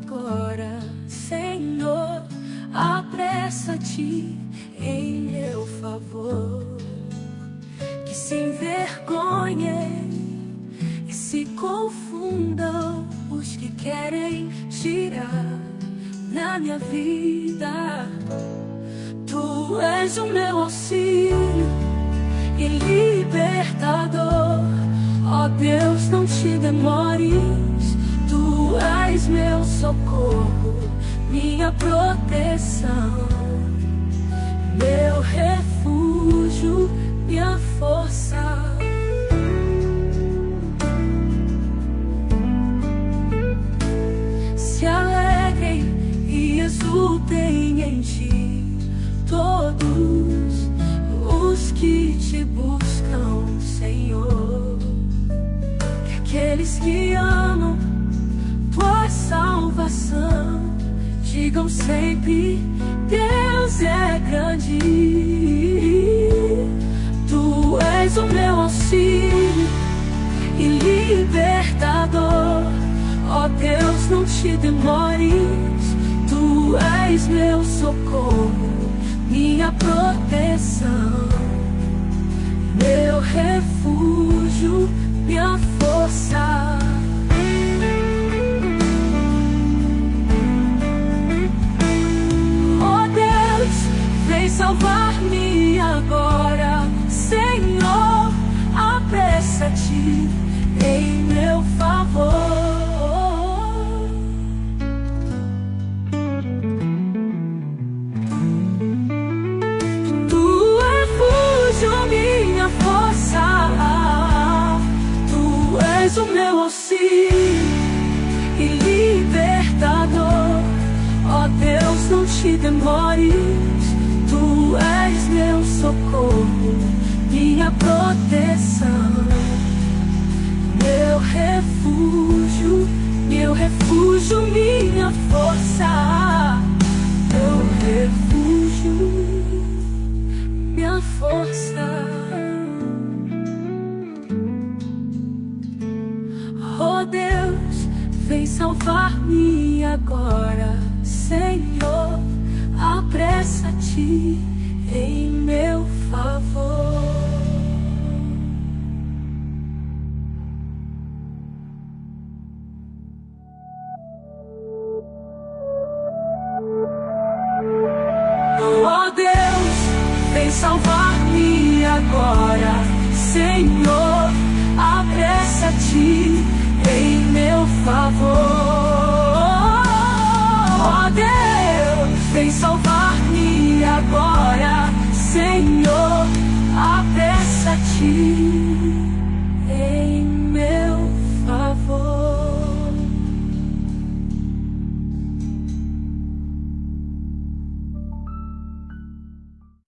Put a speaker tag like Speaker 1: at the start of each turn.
Speaker 1: agora, Senhor, apressa-te em meu favor. Que se envergonhem e se confundam os que querem tirar na minha vida. Tu és o meu auxílio e libertador. Ó Deus, não te demores, tu és meu socorro, minha proteção, meu refúgio, minha força. Se alegrem e exultem em ti todos os que te buscam, Senhor. Que aqueles que amam tua salvação digam sempre: Deus é grande. Tu és o meu auxílio e libertador. Ó Deus, não te demores, tu és meu socorro, minha proteção, meu refúgio, minha força. Ó Deus, vem salvar-me agora, Senhor, apressa-te em meu favor. Minha força, tu és o meu auxílio e libertador. Ó Deus, não te demores, tu és meu socorro, minha proteção, meu refúgio, minha força, meu refúgio, minha força. Oh Deus, vem salvar-me agora, Senhor, apressa-te em meu favor. Oh Deus, vem salvar-me agora, Senhor, apressa-te em meu favor. Oh Deus, vem salvar-me agora, Senhor, apressa-te.